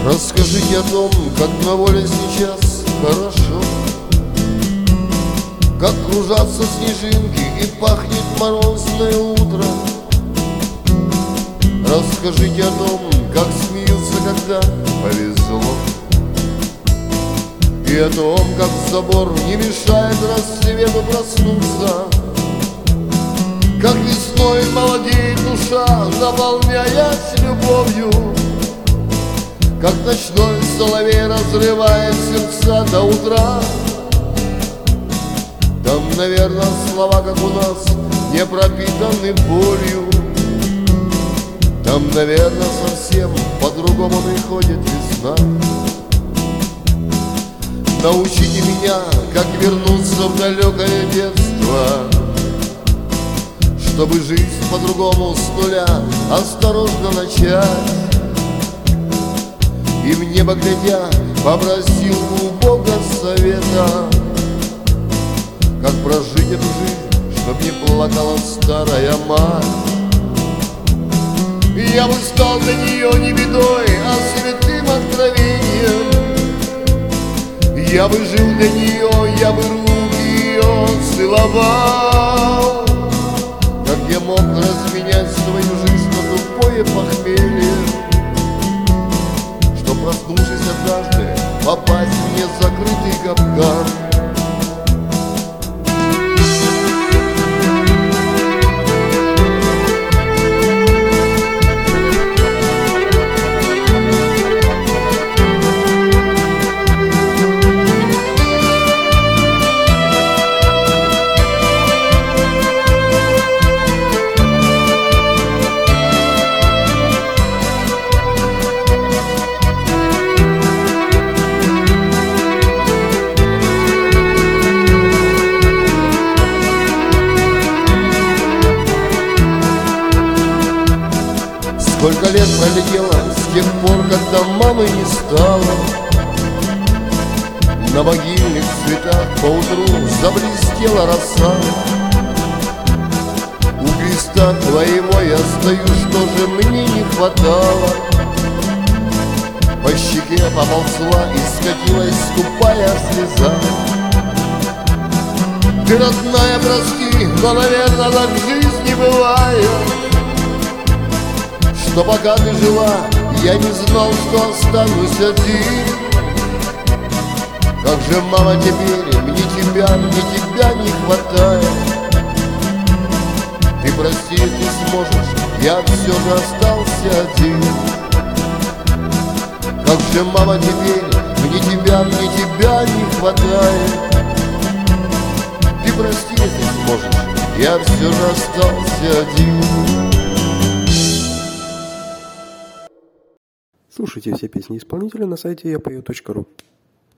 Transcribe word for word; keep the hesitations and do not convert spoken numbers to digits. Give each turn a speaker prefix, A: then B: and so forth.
A: Расскажите о том, как на воле сейчас хорошо, как кружатся снежинки и пахнет морозное утро. Расскажите о том, как смеются, когда повезло, и о том, как собор не мешает рассвету проснуться, как весной молодеет душа, наполняясь любовью, как ночной соловей разрывает сердца до утра. Там, наверное, слова, как у нас, не пропитаны болью. Там, наверное, совсем по-другому приходит весна. Научите меня, как вернуться в далекое детство, чтобы жизнь по-другому с нуля осторожно начать. И в небо глядя попросил у Бога совета, как прожить эту жизнь, чтоб не плакала старая мать. Я бы стал для нее не бедой, а святым откровением. Я бы жил для нее, я бы руки ее целовал. Как я мог разменять свою жизнь на тупое похмелье, что, проснувшись однажды, попасть в незакрытый капкан. Сколько лет пролетело с тех пор, когда мамы не стало. На могильных цветах поутру заблестела роса. У креста твоего я стою, что же мне не хватало. По щеке поползла и скатилась скупая слеза. Ты, родная, прости, но, наверное, так в жизни бывает, что пока ты жила, я не знал, что останусь один. Как же, мама, теперь мне тебя, мне тебя не хватает. Ты прости, если сможешь, я все же остался один. Как же, мама, теперь мне тебя, мне тебя не хватает. Ты прости, если сможешь, я все же остался один.
B: Слушайте все песни исполнителя на сайте я пою точка ру.